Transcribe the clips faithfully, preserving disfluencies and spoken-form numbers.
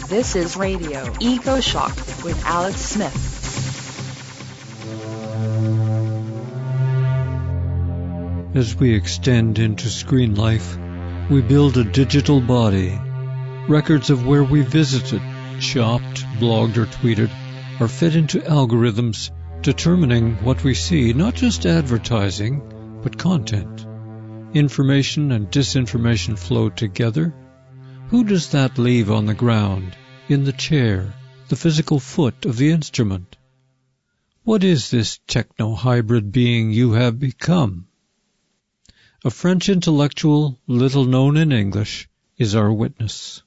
This is Radio Eco Shock with Alex Smith. As we extend into screen life, we build a digital body. Records of where we visited, shopped, blogged, or tweeted are fed into algorithms determining what we see, not just advertising, but content. Information and disinformation flow together. Who does that leave on the ground, in the chair, the physical foot of the instrument? What is this techno-hybrid being you have become? A French intellectual, little known in English, is our witness.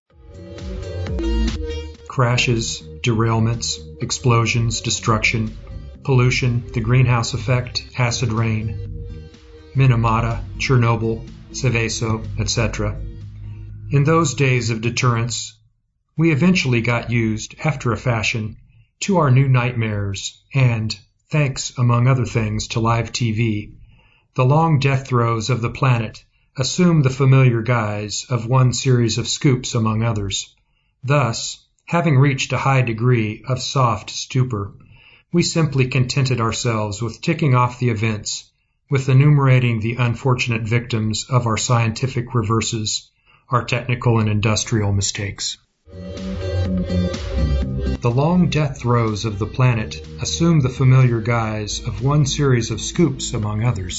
Crashes, derailments, explosions, destruction, pollution, the greenhouse effect, acid rain, Minamata, Chernobyl, Seveso, et cetera. In those days of deterrence, we eventually got used, after a fashion, to our new nightmares and, thanks, among other things, to live T V, the long death throes of the planet assume the familiar guise of one series of scoops among others. Thus, having reached a high degree of soft stupor, we simply contented ourselves with ticking off the events, with enumerating the unfortunate victims of our scientific reverses, our technical and industrial mistakes. The long death throes of the planet assume the familiar guise of one series of scoops among others.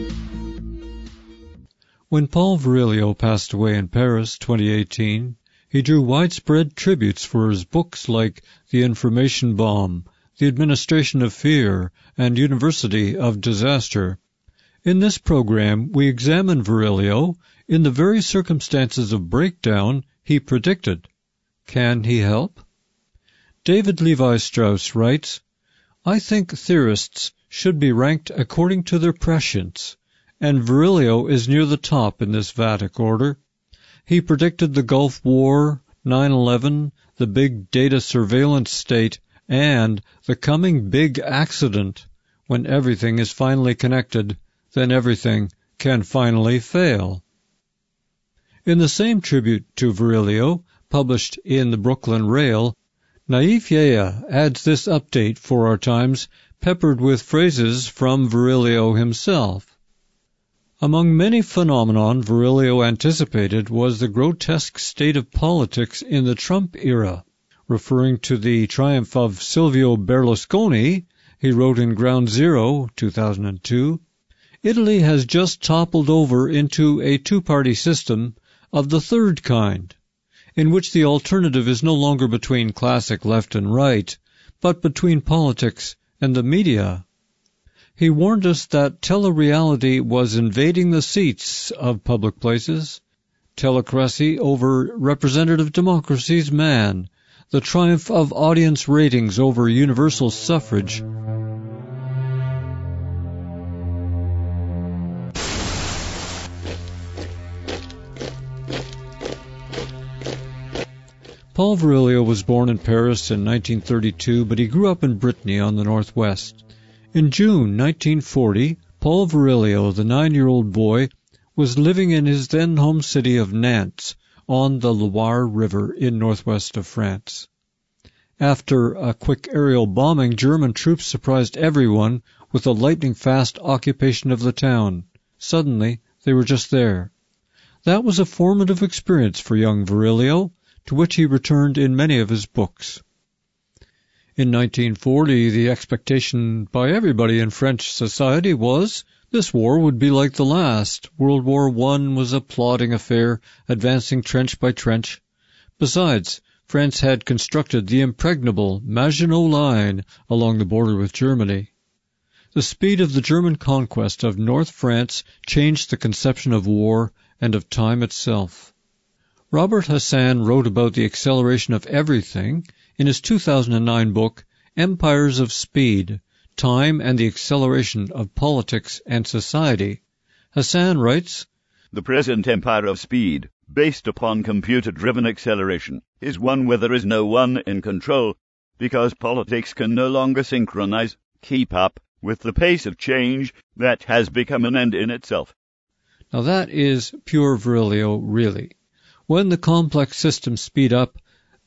When Paul Virilio passed away in Paris twenty eighteen, he drew widespread tributes for his books like The Information Bomb, The Administration of Fear, and University of Disaster. In this program, we examine Virilio in the very circumstances of breakdown he predicted. Can he help? David Levi Strauss writes, I think theorists should be ranked according to their prescience, and Virilio is near the top in this Vatic order. He predicted the Gulf War, nine eleven, the big data surveillance state, and the coming big accident. When everything is finally connected, then everything can finally fail. In the same tribute to Virilio, published in the Brooklyn Rail, Naif Yehia adds this update for our times, peppered with phrases from Virilio himself. Among many phenomenon Virilio anticipated was the grotesque state of politics in the Trump era. Referring to the triumph of Silvio Berlusconi, he wrote in Ground Zero, two thousand two, Italy has just toppled over into a two-party system of the third kind, in which the alternative is no longer between classic left and right, but between politics and the media. He warned us that telereality was invading the seats of public places, telecracy over representative democracy's man, the triumph of audience ratings over universal suffrage. Paul Virilio was born in Paris in nineteen thirty-two, but he grew up in Brittany on the northwest. In June nineteen forty, Paul Virilio, the nine-year-old boy, was living in his then home city of Nantes on the Loire River in northwest of France. After a quick aerial bombing, German troops surprised everyone with a lightning-fast occupation of the town. Suddenly, they were just there. That was a formative experience for young Virilio, to which he returned in many of his books. In nineteen forty, the expectation by everybody in French society was this war would be like the last. World War One was a plodding affair, advancing trench by trench. Besides, France had constructed the impregnable Maginot Line along the border with Germany. The speed of the German conquest of North France changed the conception of war and of time itself. Robert Hassan wrote about the acceleration of everything in his two thousand nine book, Empires of Speed, Time and the Acceleration of Politics and Society. Hassan writes, The present empire of speed, based upon computer-driven acceleration, is one where there is no one in control, because politics can no longer synchronize, keep up, with the pace of change that has become an end in itself. Now that is pure Virilio, really. When the complex systems speed up,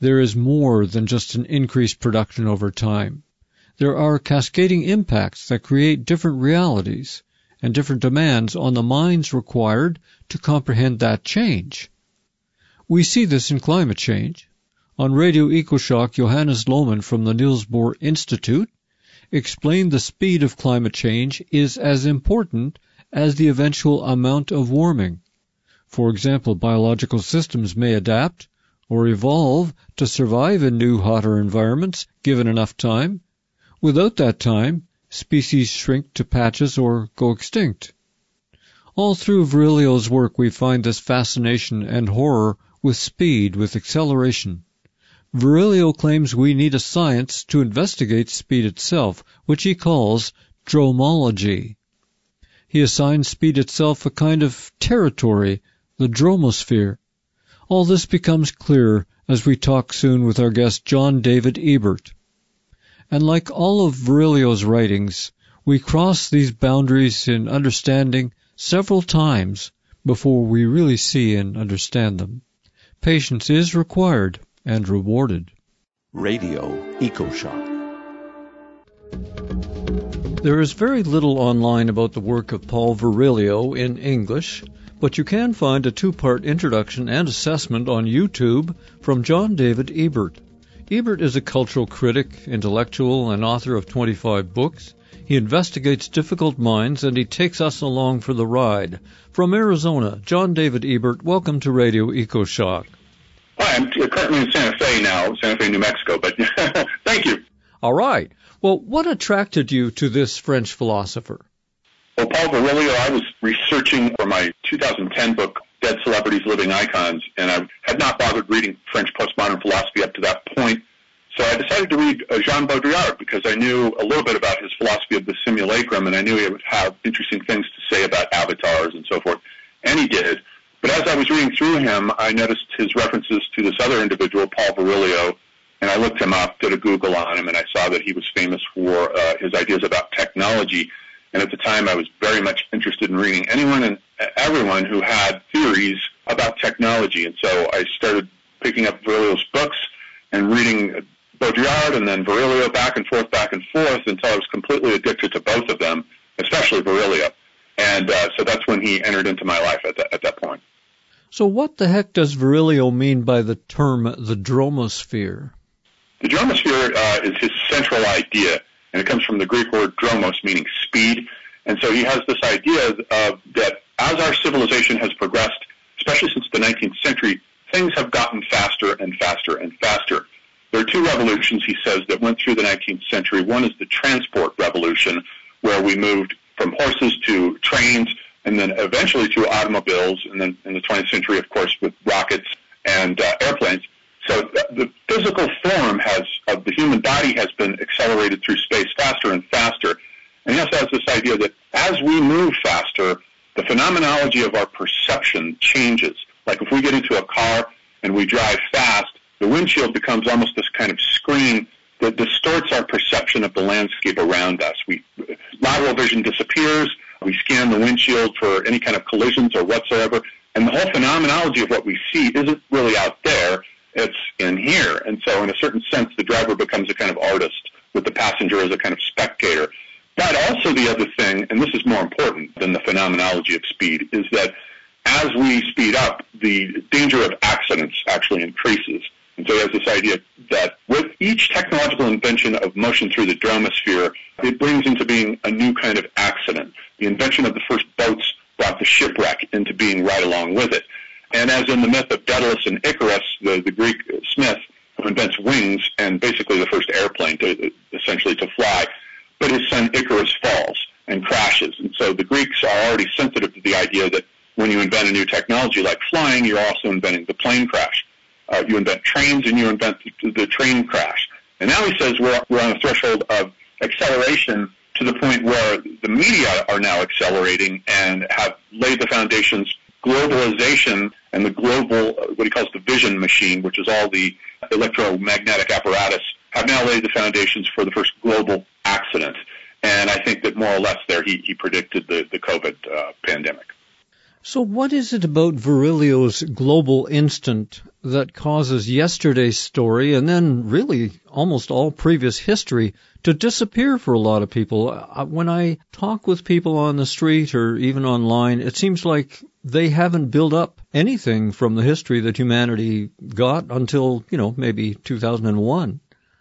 there is more than just an increased production over time. There are cascading impacts that create different realities and different demands on the minds required to comprehend that change. We see this in climate change. On Radio EcoShock, Johannes Lohmann from the Niels Bohr Institute explained the speed of climate change is as important as the eventual amount of warming. For example, biological systems may adapt or evolve to survive in new, hotter environments given enough time. Without that time, species shrink to patches or go extinct. All through Virilio's work we find this fascination and horror with speed, with acceleration. Virilio claims we need a science to investigate speed itself, which he calls dromology. He assigns speed itself a kind of territory, the dromosphere. All this becomes clear as we talk soon with our guest John David Ebert. And like all of Virilio's writings, we cross these boundaries in understanding several times before we really see and understand them. Patience is required and rewarded. Radio EcoShock. There is very little online about the work of Paul Virilio in English, but you can find a two-part introduction and assessment on YouTube from John David Ebert. Ebert is a cultural critic, intellectual, and author of twenty-five books. He investigates difficult minds, and he takes us along for the ride. From Arizona, John David Ebert, welcome to Radio EcoShock. Hi, I'm currently in Santa Fe now, Santa Fe, New Mexico, but thank you. All right. Well, what attracted you to this French philosopher? Well, Paul Virilio, I was researching for my two thousand ten book, Dead Celebrities, Living Icons, and I had not bothered reading French postmodern philosophy up to that point. So I decided to read uh, Jean Baudrillard because I knew a little bit about his philosophy of the simulacrum, and I knew he would have interesting things to say about avatars and so forth, and he did. But as I was reading through him, I noticed his references to this other individual, Paul Virilio, and I looked him up, did a Google on him, and I saw that he was famous for uh, his ideas about technology. And at the time, I was very much interested in reading anyone and everyone who had theories about technology. And so I started picking up Virilio's books and reading Baudrillard and then Virilio back and forth, back and forth until I was completely addicted to both of them, especially Virilio. And uh, so that's when he entered into my life at, the, at that point. So what the heck does Virilio mean by the term the dromosphere? The dromosphere uh, is his central idea, and it comes from the Greek word dromos, meaning speed. And so he has this idea of that as our civilization has progressed, especially since the nineteenth century, things have gotten faster and faster and faster. There are two revolutions, he says, that went through the nineteenth century. One is the transport revolution, where we moved from horses to trains, and then eventually to automobiles, and then in the twentieth century, of course, with rockets and uh, airplanes. So the physical form has of the human body has been accelerated through space faster and faster. And he also has this idea that as we move faster, the phenomenology of our perception changes. Like if we get into a car and we drive fast, the windshield becomes almost this kind of screen that distorts our perception of the landscape around us. We, lateral vision disappears. We scan the windshield for any kind of collisions or whatsoever. And the whole phenomenology of what we see isn't really out there. It's in here. And so in a certain sense, the driver becomes a kind of artist with the passenger as a kind of spectator. But also the other thing, and this is more important than the phenomenology of speed, is that as we speed up, the danger of accidents actually increases. And so he has this idea that with each technological invention of motion through the dromosphere, it brings into being a new kind of accident. The invention of the first boats brought the shipwreck into being right along with it. And as in the myth of Daedalus and Icarus, the, the Greek smith who invents wings and basically the first airplane to essentially to fly, but his son Icarus falls and crashes. And so the Greeks are already sensitive to the idea that when you invent a new technology like flying, you're also inventing the plane crash. Uh, you invent trains and you invent the, the train crash. And now he says we're, we're on a threshold of acceleration to the point where the media are now accelerating and have laid the foundations. Globalization and the global, what he calls the vision machine, which is all the electromagnetic apparatus, have now laid the foundations for the first global accident. And I think that more or less there he, he predicted the, the COVID uh, pandemic. So what is it about Virilio's global instant that causes yesterday's story and then really almost all previous history to disappear for a lot of people? When I talk with people on the street or even online, it seems like they haven't built up anything from the history that humanity got until, you know, maybe two thousand one.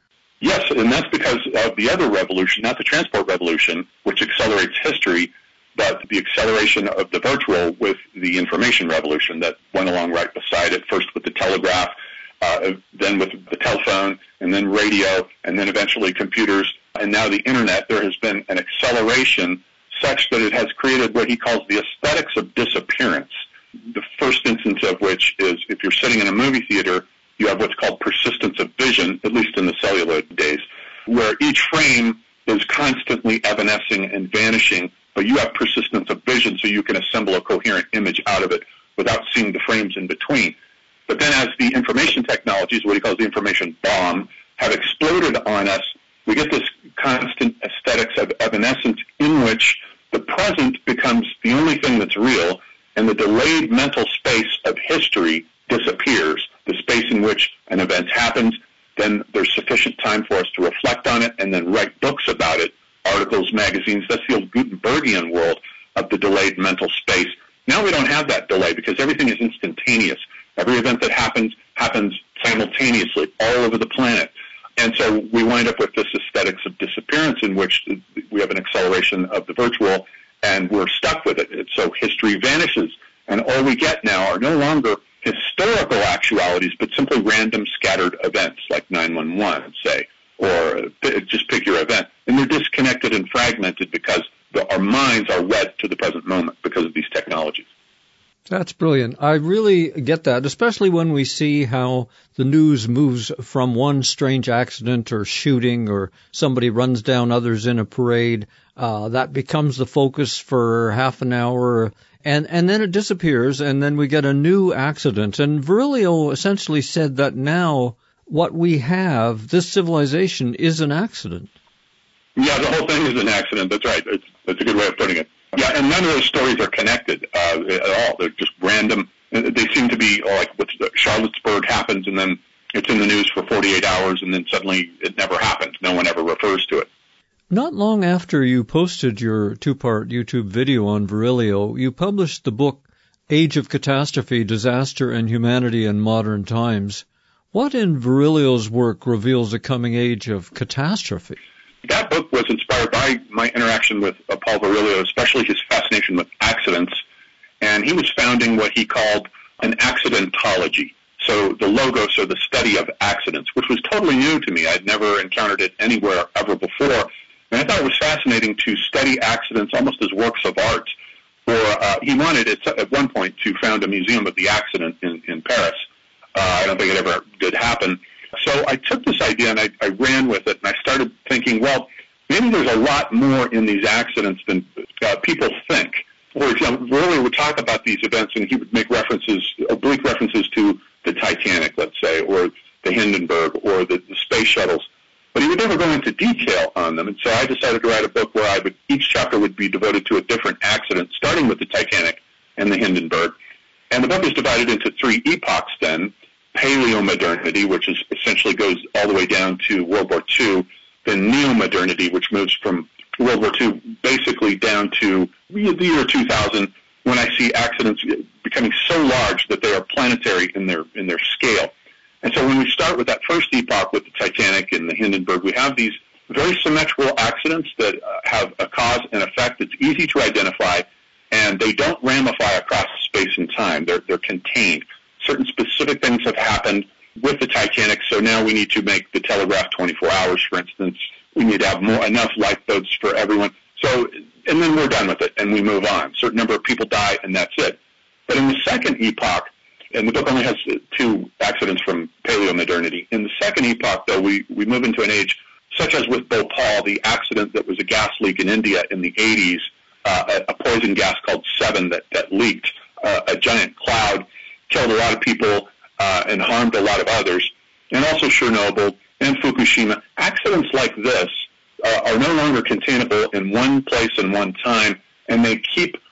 Yes, and that's because of the other revolution, not the transport revolution, which accelerates history, but the acceleration of the virtual with the information revolution that went along right beside it, first with the telegraph, uh, then with the telephone, and then radio, and then eventually computers, and now the internet. There has been an acceleration such that it has created what he calls the aesthetics of disappearance. The first instance of which is if you're sitting in a movie theater, you have what's called persistence of vision, at least in the celluloid days, where each frame is constantly evanescing and vanishing, but you have persistence of vision so you can assemble a coherent image out of it without seeing the frames in between. But then as the information technologies, what he calls the information bomb, have exploded on us, we get this constant aesthetics of evanescence in which the present becomes the only thing that's real, and the delayed mental space of history disappears, the space in which an event happens. Then there's sufficient time for us to reflect on it and then write books about it, articles, magazines. That's the old Gutenbergian world of the delayed mental space. Now we don't have that delay because everything is instantaneous. Every event that happens happens simultaneously all over the planet. And so we wind up with this aesthetics of disappearance in which we have an acceleration of the virtual and we're stuck with it. So history vanishes, and all we get now are no longer historical actualities, but simply random scattered events like nine one one, say, or just pick your event. And they're disconnected and fragmented because the, our minds are wed to the present moment because of these technologies. That's brilliant. I really get that, especially when we see how the news moves from one strange accident or shooting or somebody runs down others in a parade. Uh, that becomes the focus for half an hour, and, and then it disappears, and then we get a new accident. And Virilio essentially said that now what we have, this civilization, is an accident. Yeah, the whole thing is an accident. That's right. It's, that's a good way of putting it. Yeah, and none of those stories are connected uh, at all. They're just random. They seem to be like what Charlottesburg happens, and then it's in the news for forty-eight hours, and then suddenly it never happened. No one ever refers to it. Not long after you posted your two-part YouTube video on Virilio, you published the book Age of Catastrophe, Disaster and Humanity in Modern Times. What in Virilio's work reveals a coming age of catastrophe? That book was inspired by my interaction with uh, Paul Virilio, especially his fascination with accidents. And he was founding what he called an accidentology. So the logos, or the study of accidents, which was totally new to me. I'd never encountered it anywhere ever before. And I thought it was fascinating to study accidents almost as works of art. Or uh, he wanted at, at one point to found a museum of the accident in, in Paris. Uh, I don't think it ever did happen. So I took this idea and I, I ran with it, and I started thinking, well, maybe there's a lot more in these accidents than uh, people think. For example, Virilio would talk about these events, and he would make references, oblique references to the Titanic, let's say, or the Hindenburg, or the, the space shuttles. But he would never go into detail on them, and so I decided to write a book where I would, each chapter would be devoted to a different accident, starting with the Titanic and the Hindenburg. And the book is divided into three epochs then: Paleomodernity, which is essentially goes all the way down to World War Two, then Neomodernity, which moves from World War Two basically down to the year two thousand, when I see accidents becoming so large that they are planetary in their in their scale. And so when we start with that first epoch with the Titanic and the Hindenburg, we have these very symmetrical accidents that uh, have a cause and effect that's easy to identify, and they don't ramify across space and time. They're, they're contained. Certain specific things have happened with the Titanic, so now we need to make the telegraph twenty-four hours, for instance. We need to have more enough lifeboats for everyone. So, and then we're done with it, and we move on. A certain number of people die, and that's it. But in the second epoch, and the book only has two accidents from Paleomodernity. In the second epoch, though, we, we move into an age such as with Bhopal, the accident that was a gas leak in India in the eighties, uh, a, a poison gas called Seven that, that leaked, uh, a giant cloud, killed a lot of people, uh, and harmed a lot of others, and also Chernobyl and Fukushima. Accidents like this uh, are no longer containable in one place and one time, and they keep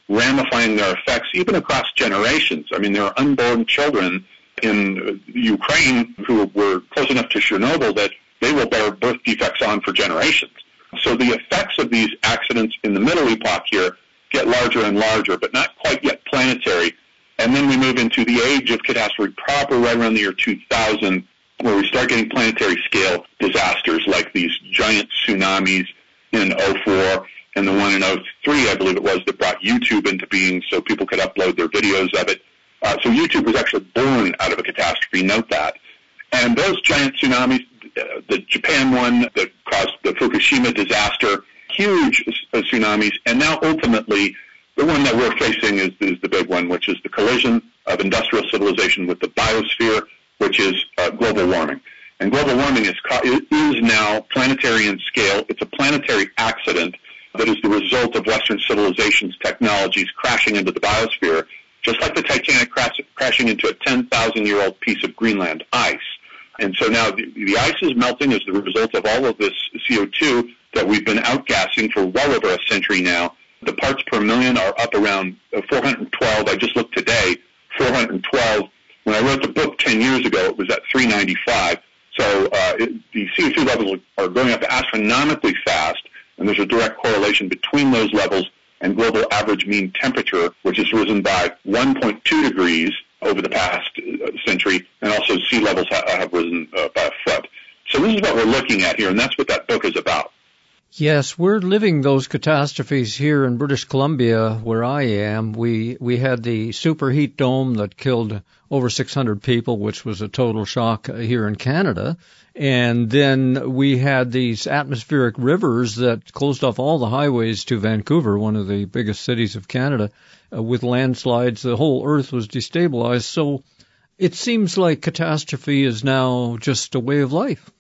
ramifying their effects even across generations. I mean, there are unborn children in Ukraine who were close enough to Chernobyl that they will bear birth defects on for generations. So the effects of these accidents in the middle epoch here get larger and larger, but not quite yet planetary. And then we move into the age of catastrophe proper, right around the year two thousand, where we start getting planetary scale disasters like these giant tsunamis in oh four and the one in oh three, I believe it was, that brought YouTube into being so people could upload their videos of it. Uh, so YouTube was actually born out of a catastrophe, note that. And those giant tsunamis, uh, the Japan one that caused the Fukushima disaster, huge uh, tsunamis, and now ultimately the one that we're facing is, is the big one, which is the collision of industrial civilization with the biosphere, which is uh, global warming. And global warming is, is now planetary in scale. It's a planetary accident that is the result of Western civilization's technologies crashing into the biosphere, just like the Titanic crash, crashing into a ten thousand year old piece of Greenland ice. And so now the, the ice is melting as the result of all of this C O two that we've been outgassing for well over a century now. The parts per million are up around four hundred twelve. I just looked today, four hundred twelve. When I wrote the book ten years ago, it was at three ninety-five. So uh, it, the C O two levels are going up astronomically fast, and there's a direct correlation between those levels and global average mean temperature, which has risen by one point two degrees over the past uh, century, and also sea levels ha- have risen uh, by a foot. So this is what we're looking at here, and that's what that book is about. Yes, we're living those catastrophes here in British Columbia, where I am. We we had the superheat dome that killed over six hundred people, which was a total shock here in Canada. And then we had these atmospheric rivers that closed off all the highways to Vancouver, one of the biggest cities of Canada, uh, with landslides. The whole earth was destabilized. So it seems like catastrophe is now just a way of life.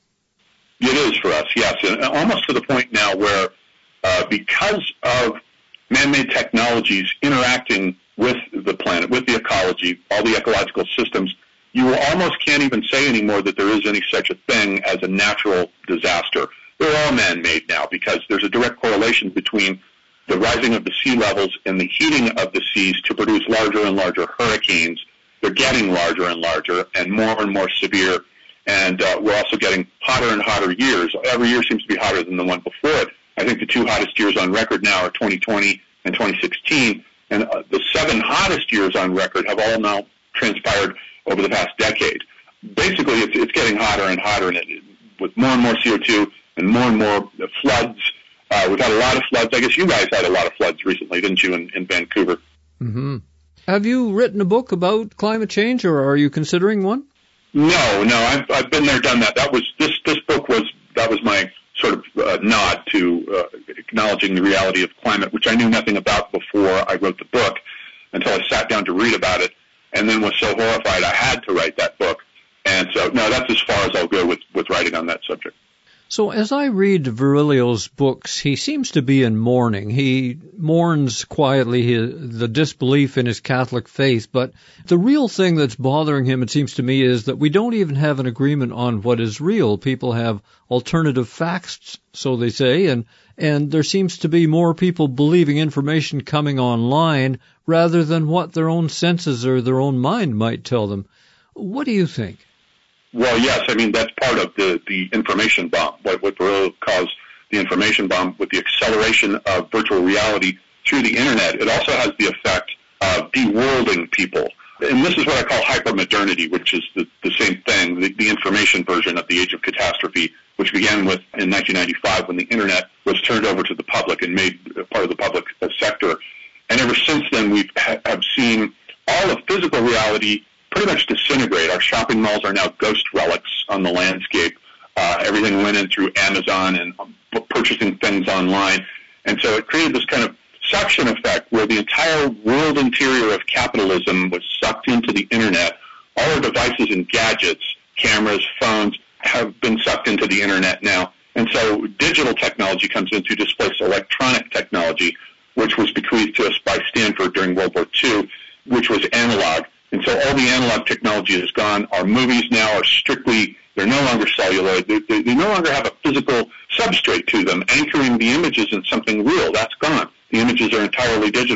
It is for us, yes, and almost to the point now where uh, because of man-made technologies interacting with the planet, with the ecology, all the ecological systems, you almost can't even say anymore that there is any such a thing as a natural disaster. They're all man-made now because there's a direct correlation between the rising of the sea levels and the heating of the seas to produce larger and larger hurricanes. They're getting larger and larger and more and more severe. And uh, we're also getting hotter and hotter years. Every year seems to be hotter than the one before it. I think the two hottest years on record now are twenty twenty and twenty sixteen. And uh, the seven hottest years on record have all now transpired over the past decade. Basically, it's, it's getting hotter and hotter, and it, with more and more C O two and more and more floods. Uh, we've had a lot of floods. I guess you guys had a lot of floods recently, didn't you, in, in Vancouver? Mm-hmm. Have you written a book about climate change, or are you considering one? No, no, I've, I've been there, done that. That was this. This book was that was my sort of uh, nod to uh, acknowledging the reality of climate, which I knew nothing about before I wrote the book, until I sat down to read about it, and then was so horrified I had to write that book. And so, no, that's as far as I'll go with with writing on that subject. So as I read Virilio's books, he seems to be in mourning. He mourns quietly his, the disbelief in his Catholic faith, but the real thing that's bothering him, it seems to me, is that we don't even have an agreement on what is real. People have alternative facts, so they say, and, and there seems to be more people believing information coming online rather than what their own senses or their own mind might tell them. What do you think? Well, yes, I mean, that's part of the, the information bomb, what, what Virilio calls the information bomb, with the acceleration of virtual reality through the Internet. It also has the effect of de-worlding people. And this is what I call hypermodernity, which is the, the same thing, the, the information version of the age of catastrophe, which began with in nineteen ninety-five when the Internet was turned over to the public and made part of the public sector. And ever since then, we have seen all of physical reality pretty much disintegrate. Our shopping malls are now ghost relics on the landscape. Uh, everything went in through Amazon and um, purchasing things online. And so it created this kind of suction effect where the entire world interior of capitalism was sucked into the Internet. All our devices and gadgets, cameras, phones, have been sucked into the Internet now. And so digital technology comes in to displace electronic technology, which was bequeathed to us by Stanford during World War Two, which was analog. And so all the analog technology is gone. Our movies now are strictly, they're no longer celluloid. They, they, they no longer have a physical substrate to them, anchoring the images in something real. That's gone. The images are entirely digital.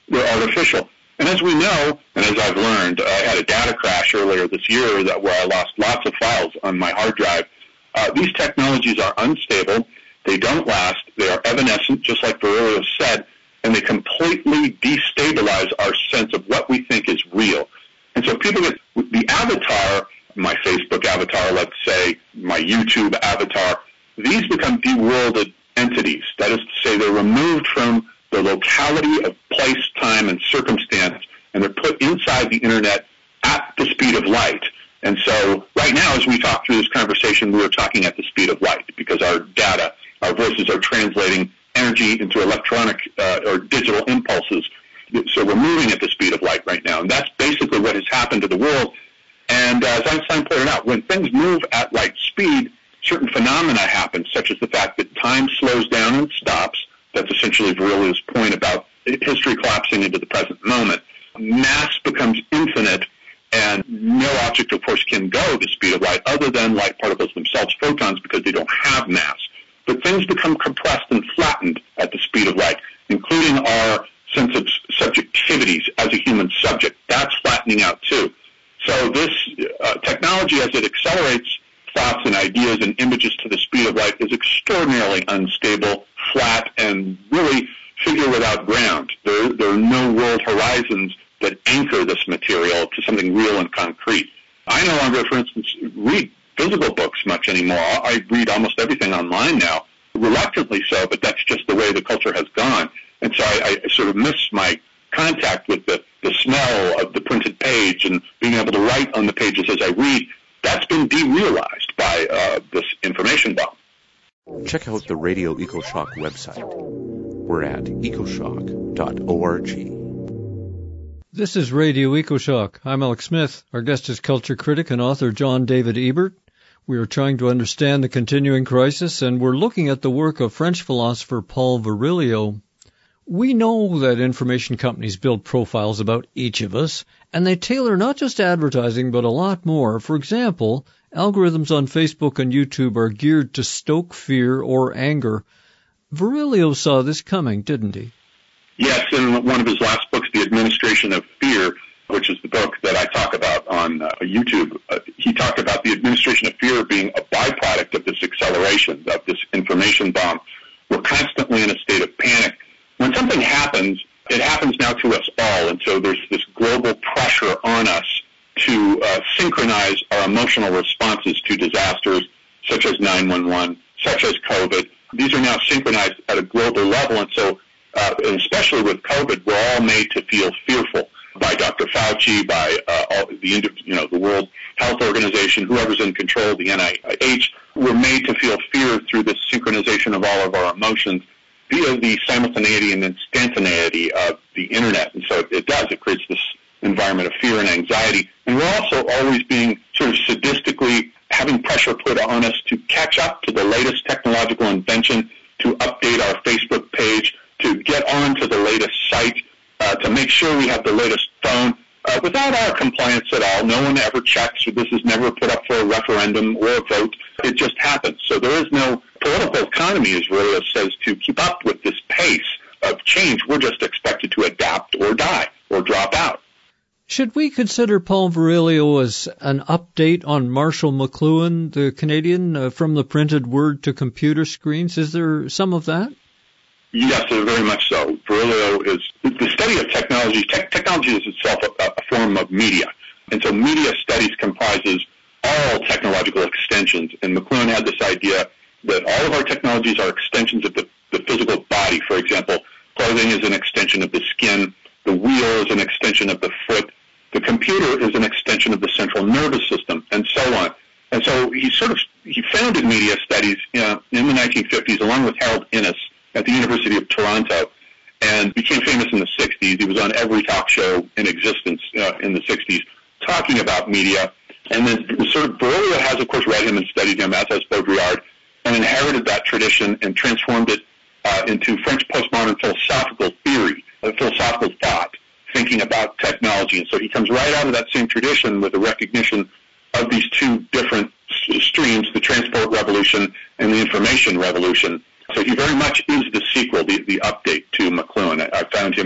they're artificial. And as we know, and as I've learned, I had a data crash earlier this year that where I lost lots of files on my hard drive. Uh, these technologies are unstable. They don't last. They are evanescent, just like Virilio said, and they completely destabilize our sense of what we think is real. And so people get the avatar, my Facebook avatar, let's say, my YouTube avatar, these become de-worlded entities. That is to say, they're removed from the locality of place, time, and circumstance, and they're put inside the Internet at the speed of light. And so right now, as we talk through this conversation, we are talking at the speed of light because our data, our voices are translating energy into electronic uh, or digital impulses. So we're moving at the speed of light right now. And that's basically what has happened to the world. And uh, as Einstein pointed out, when things move at light speed, certain phenomena happen, such as the fact that time slows down and stops. That's essentially Virilio's point about history collapsing into the present moment. Mass becomes infinite, and no object, of course, can go the speed of light other than light particles themselves, photons, because they don't have mass. But things become compressed and flattened at the speed of light, including our sense of subjectivities as a human subject. That's flattening out, too. So this uh, technology, as it accelerates thoughts and ideas and images to the speed of light, is extraordinarily unstable, flat, and really figure without ground. There, there are no world horizons that anchor this material to something real and concrete. I no longer, for instance, read physical books much anymore. I read almost everything online now, reluctantly so, but that's just the way the culture has gone. And so I, I sort of miss my contact with the, the smell of the printed page and being able to write on the pages as I read. That's been derealized by uh, this information bomb. Check out the Radio EcoShock website. We're at ecoshock dot org. This is Radio EcoShock. I'm Alex Smith. Our guest is culture critic and author John David Ebert. We are trying to understand the continuing crisis, and we're looking at the work of French philosopher Paul Virilio. We know that information companies build profiles about each of us, and they tailor not just advertising, but a lot more. For example, algorithms on Facebook and YouTube are geared to stoke fear or anger. Virilio saw this coming, didn't he? Yes, in one of his last books, The Administration of Fear, which is the book that I talk about on uh, YouTube, uh, he talked about the administration of fear being a byproduct of this acceleration, of this information bomb. We're constantly in a state of panic. When something happens, it happens now to us all, and so there's this global pressure on us to uh, synchronize our emotional responses to disasters such as nine one one, such as COVID. These are now synchronized at a global level, and so, uh, and especially with COVID, we're all made to feel fearful by Doctor Fauci, by uh, all the you know the World Health Organization, whoever's in control, the N I H. We're made to feel fear through this synchronization of all of our emotions via the simultaneity and instantaneity of the Internet. And so it does. It creates this environment of fear and anxiety. And we're also always being sort of sadistically having pressure put on us to catch up to the latest technological invention, to update our Facebook page, to get on to the latest site, uh, to make sure we have the latest phone. Uh, without our compliance at all, no one ever checks. This is never put up for a referendum or a vote. It just happens. So there is no political economy, as Virilio says, to keep up with this pace of change. We're just expected to adapt or die or drop out. Should we consider Paul Virilio as an update on Marshall McLuhan, the Canadian, uh, from the printed word to computer screens? Is there some of that? Yes, very much so. Virilio is the study of technology. Te- technology is itself a, a form of media. And so media studies comprises all technological extensions. And McLuhan had this idea that all of our technologies are extensions of the, the physical body. For example, clothing is an extension of the skin. The wheel is an extension of the foot. The computer is an extension of the central nervous system, and so on. And so he sort of he founded media studies you know, in the nineteen fifties, along with Harold Innis at the University of Toronto, and became famous in the sixties. He was on every talk show in existence uh, in the sixties, talking about media. And then sort of Virilio has, of course, read him and studied him, as has Baudrillard, and inherited that tradition and transformed it uh, into French postmodern philosophical theory, uh, philosophical thought, thinking about technology. And so he comes right out of that same tradition with a recognition of these two different streams, the transport revolution and the information revolution. So he very much is the sequel, the, the update to McLuhan. I, I found him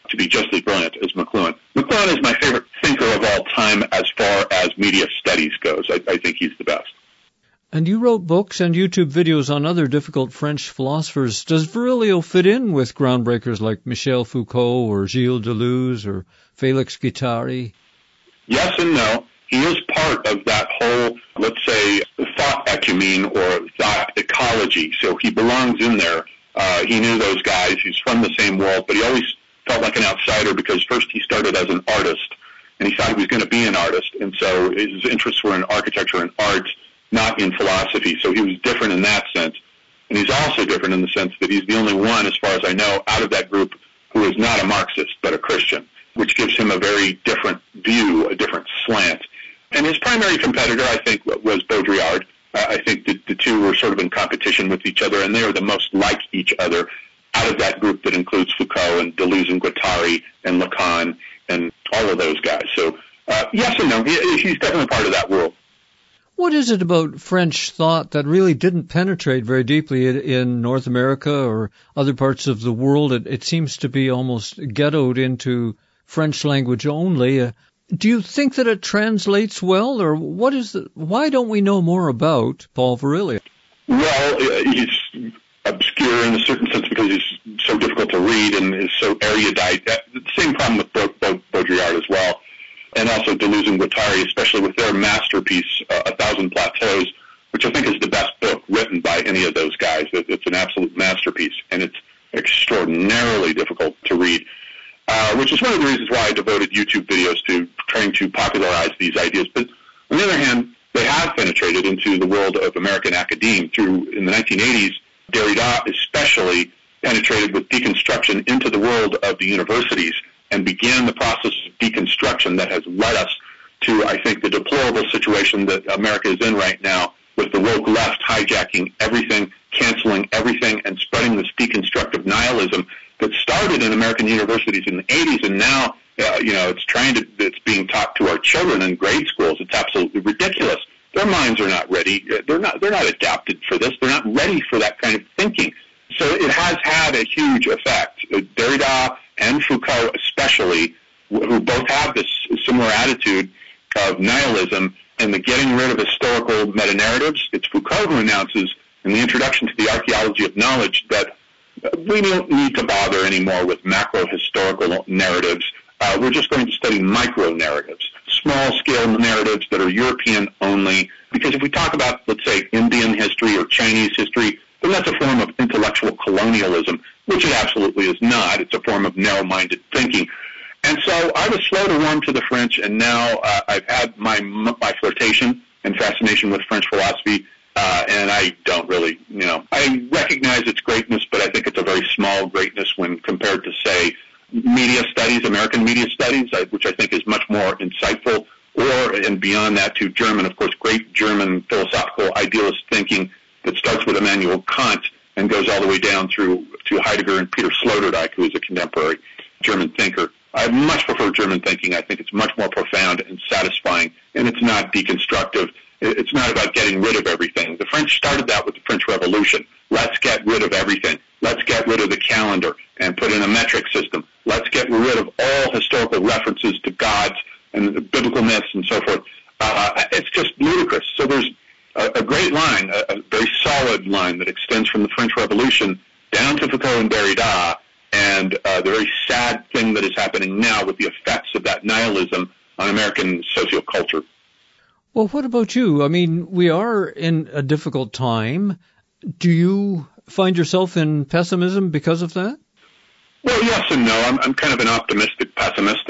to be just as brilliant as McLuhan. McLuhan is my favorite thinker of all time as far as media studies goes. I, I think he's the best. And you wrote books and YouTube videos on other difficult French philosophers. Does Virilio fit in with groundbreakers like Michel Foucault or Gilles Deleuze or Félix Guattari? Yes and no. He is part of that whole, let's say, thought ecumene or thought ecology. So he belongs in there. Uh, he knew those guys. He's from the same world, but he always felt like an outsider because first he started as an artist, and he thought he was going to be an artist. And so his interests were in architecture and art, not in philosophy. So he was different in that sense. And he's also different in the sense that he's the only one, as far as I know, out of that group who is not a Marxist, but a Christian, which gives him a very different view, a different slant. And his primary competitor, I think, was Baudrillard. Uh, I think the, the two were sort of in competition with each other, and they are the most like each other out of that group that includes Foucault and Deleuze and Guattari and Lacan and all of those guys. So, uh, yes and no, he, he's definitely part of that world. What is it about French thought that really didn't penetrate very deeply in, in North America or other parts of the world? It, it seems to be almost ghettoed into French language only. Uh, do you think that it translates well, or what is the, why don't we know more about Paul Virilio? Well, he's obscure in a certain sense because he's so difficult to read and is so erudite. The same problem with Baudrillard as well, and also Deleuze and Guattari, especially with their masterpiece, uh, A Thousand Plateaus, which I think is the best book written by any of those guys. It's an absolute masterpiece, and it's extraordinarily difficult to read. Uh, which is one of the reasons why I devoted YouTube videos to trying to popularize these ideas. But on the other hand, they have penetrated into the world of American academe through, in the nineteen eighties, Derrida especially penetrated with deconstruction into the world of the universities and began the process of deconstruction that has led us to, I think, the deplorable situation that America is in right now with the woke left hijacking everything, canceling everything, and spreading this deconstructive nihilism that started in American universities in the eighties, and now, uh, you know, it's trying to, it's being taught to our children in grade schools. It's absolutely ridiculous. Their minds are not ready. They're not, they're not adapted for this. They're not ready for that kind of thinking. So it has had a huge effect. Derrida and Foucault especially, who both have this similar attitude of nihilism and the getting rid of historical meta-narratives. It's Foucault who announces in the introduction to the Archaeology of Knowledge that we don't need to bother anymore with macro-historical narratives. Uh, we're just going to study micro-narratives, small-scale narratives that are European-only. Because if we talk about, let's say, Indian history or Chinese history, then that's a form of intellectual colonialism, which it absolutely is not. It's a form of narrow-minded thinking. And so I was slow to warm to the French, and now uh, I've had my my flirtation and fascination with French philosophy. Uh, and I don't really, you know, I recognize its greatness, but I think it's a very small greatness when compared to, say, media studies, American media studies, which I think is much more insightful, or, and beyond that, to German, of course, great German philosophical idealist thinking that starts with Immanuel Kant and goes all the way down through to Heidegger and Peter Sloterdijk, who is a contemporary German thinker. I much prefer German thinking. I think it's much more profound and satisfying, and it's not deconstructive. It's not about getting rid of everything. The French started that with the French Revolution. Let's get rid of everything. Let's get rid of the calendar and put in a metric system. Let's get rid of all historical references to gods and biblical myths and so forth. Uh, it's just ludicrous. So there's a, a great line, a, a very solid line that extends from the French Revolution down to Foucault and Derrida, and uh, the very sad thing that is happening now with the effects of that nihilism on American socioculture. Well, what about you? I mean, we are in a difficult time. Do you find yourself in pessimism because of that? Well, yes and no. I'm, I'm kind of an optimistic pessimist,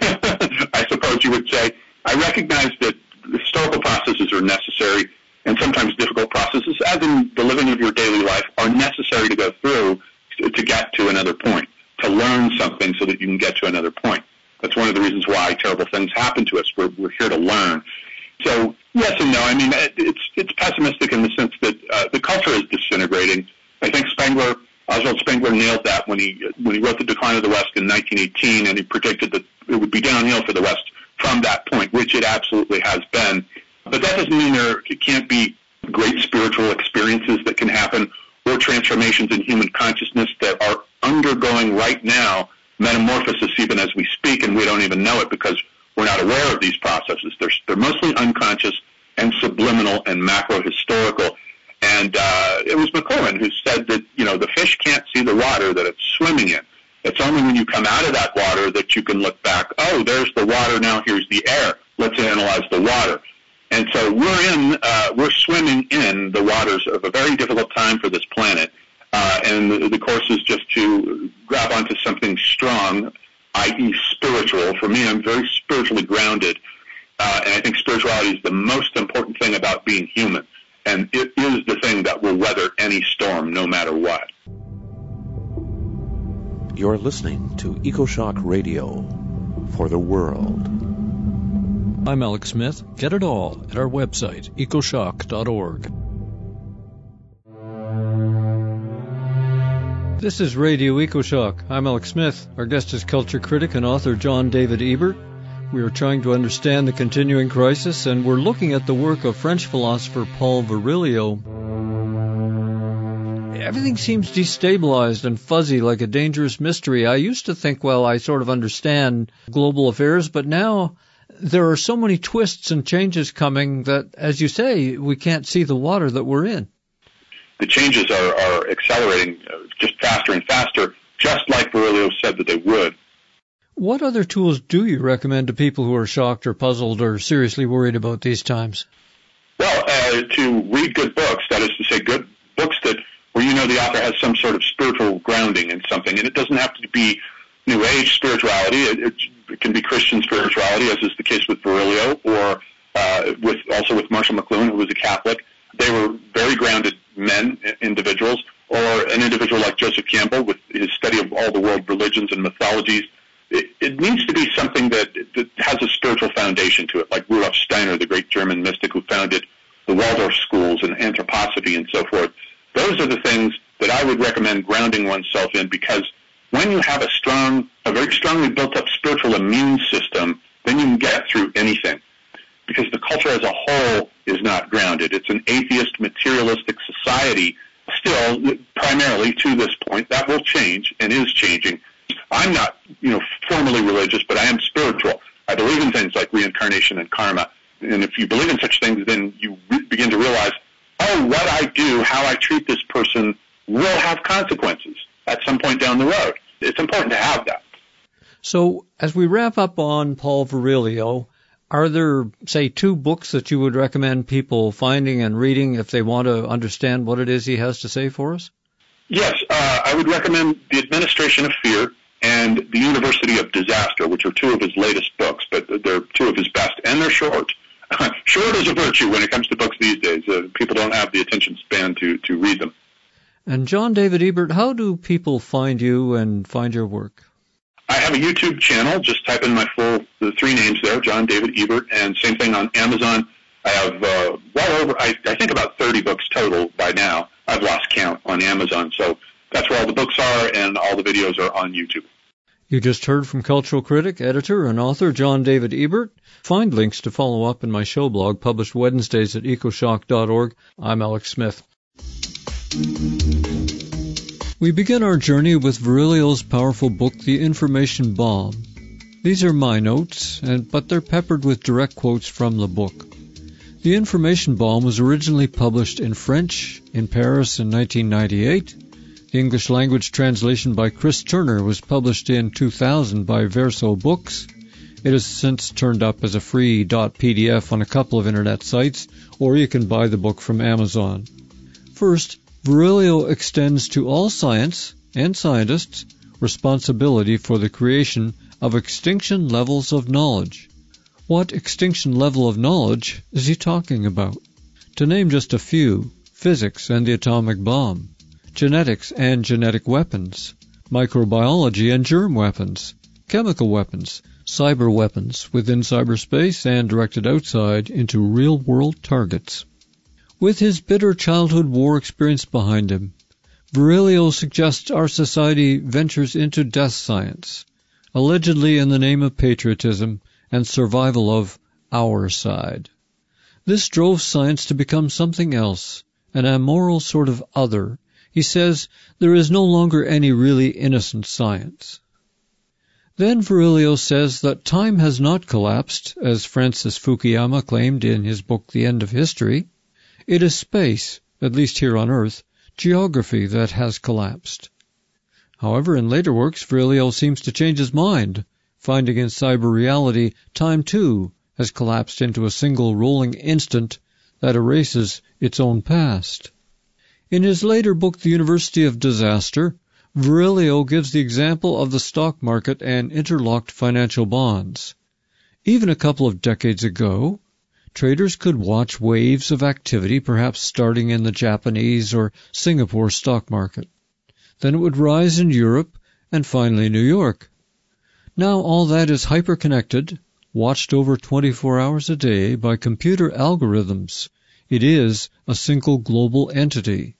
I, I suppose you would say. I recognize that historical processes are necessary, and sometimes difficult processes, as in the living of your daily life, are necessary to go through to, to get to another point, to learn something so that you can get to another point. That's one of the reasons why terrible things happen to us. We're, we're here to learn. So, yes and no. I mean, it's it's pessimistic in the sense that uh, the culture is disintegrating. I think Spengler, Oswald Spengler nailed that when he when he wrote The Decline of the West in nineteen eighteen, and he predicted that it would be downhill for the West from that point, which it absolutely has been. But that doesn't mean there can't be great spiritual experiences that can happen or transformations in human consciousness that are undergoing right now metamorphosis even as we speak, and we don't even know it because we're not aware of these processes. They're, they're mostly unconscious and subliminal and macro-historical. And uh, it was McLuhan who said that, you know, the fish can't see the water that it's swimming in. It's only when you come out of that water that you can look back, oh, there's the water, now here's the air. Let's analyze the water. And so we're in, uh, we're swimming in the waters of a very difficult time for this planet. Uh, and the, the course is just to grab onto something strong, that is spiritual. For me, I'm very spiritually grounded. Uh, and I think spirituality is the most important thing about being human. And it is the thing that will weather any storm, no matter what. You're listening to EcoShock Radio for the world. I'm Alex Smith. Get it all at our website, ecoshock dot org. This is Radio EcoShock. I'm Alex Smith. Our guest is culture critic and author John David Ebert. We are trying to understand the continuing crisis, and we're looking at the work of French philosopher Paul Virilio. Everything seems destabilized and fuzzy, like a dangerous mystery. I used to think, well, I sort of understand global affairs, but now there are so many twists and changes coming that, as you say, we can't see the water that we're in. The changes are, are accelerating just faster and faster, just like Virilio said that they would. What other tools do you recommend to people who are shocked or puzzled or seriously worried about these times? Well, uh, to read good books, that is to say good books that where you know the author has some sort of spiritual grounding in something. And it doesn't have to be New Age spirituality. It, it, it can be Christian spirituality, as is the case with Virilio, or uh, with also with Marshall McLuhan, who was a Catholic. They were very grounded men, individuals, or an individual like Joseph Campbell with his study of all the world religions and mythologies. It, it needs to be something that, that has a spiritual foundation to it, like Rudolf Steiner, the great German mystic who founded the Waldorf schools and anthroposophy and so forth. Those are the things that I would recommend grounding oneself in, because when you have a strong, a very strongly built-up spiritual immune system, then you can get through anything. Because the culture as a whole is not grounded. It's an atheist, materialistic society still, primarily to this point. That will change and is changing. I'm not, you know, formally religious, but I am spiritual. I believe in things like reincarnation and karma. And if you believe in such things, then you re- begin to realize, oh, what I do, how I treat this person will have consequences at some point down the road. It's important to have that. So as we wrap up on Paul Virilio, are there, say, two books that you would recommend people finding and reading if they want to understand what it is he has to say for us? Yes, uh, I would recommend The Administration of Fear and The University of Disaster, which are two of his latest books, but they're two of his best, and they're short. Short is a virtue when it comes to books these days. Uh, people don't have the attention span to, to read them. And John David Ebert, how do people find you and find your work? I have a YouTube channel. Just type in my full, the three names there, John David Ebert, and same thing on Amazon. I have uh, well over, I, I think about thirty books total by now. I've lost count on Amazon, so that's where all the books are, and all the videos are on YouTube. You just heard from cultural critic, editor, and author John David Ebert. Find links to follow up in my show blog, published Wednesdays at ecoshock dot org. I'm Alex Smith. We begin our journey with Virilio's powerful book, The Information Bomb. These are my notes, and but they're peppered with direct quotes from the book. The Information Bomb was originally published in French in Paris in nineteen ninety-eight. The English language translation by Chris Turner was published in two thousand by Verso Books. It has since turned up as a free .P D F on a couple of internet sites, or you can buy the book from Amazon. First, Virilio extends to all science and scientists responsibility for the creation of extinction levels of knowledge. What extinction level of knowledge is he talking about? To name just a few, physics and the atomic bomb, genetics and genetic weapons, microbiology and germ weapons, chemical weapons, cyber weapons within cyberspace and directed outside into real-world targets. With his bitter childhood war experience behind him, Virilio suggests our society ventures into death science, allegedly in the name of patriotism and survival of our side. This drove science to become something else, an amoral sort of other. He says there is no longer any really innocent science. Then Virilio says that time has not collapsed, as Francis Fukuyama claimed in his book The End of History. It is space, at least here on Earth, geography that has collapsed. However, in later works, Virilio seems to change his mind, finding in cyber reality time too has collapsed into a single rolling instant that erases its own past. In his later book, The University of Disaster, Virilio gives the example of the stock market and interlocked financial bonds. Even a couple of decades ago, traders could watch waves of activity, perhaps starting in the Japanese or Singapore stock market. Then it would rise in Europe and finally New York. Now all that is hyper-connected, watched over twenty-four hours a day by computer algorithms. It is a single global entity.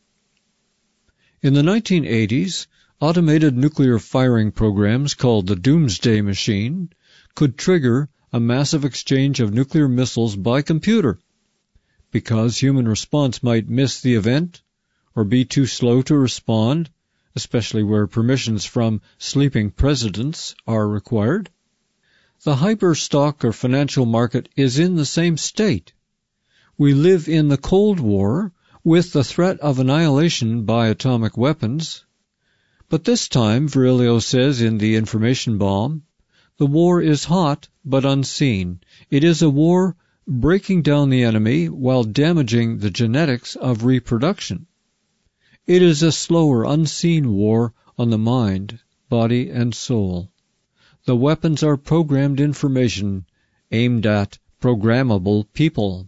In the nineteen eighties, automated nuclear firing programs called the Doomsday Machine could trigger a massive exchange of nuclear missiles by computer. Because human response might miss the event or be too slow to respond, especially where permissions from sleeping presidents are required, the hyper-stock or financial market is in the same state. We live in the Cold War with the threat of annihilation by atomic weapons. But this time, Virilio says in The Information Bomb, the war is hot but unseen. It is a war breaking down the enemy while damaging the genetics of reproduction. It is a slower, unseen war on the mind, body, and soul. The weapons are programmed information aimed at programmable people.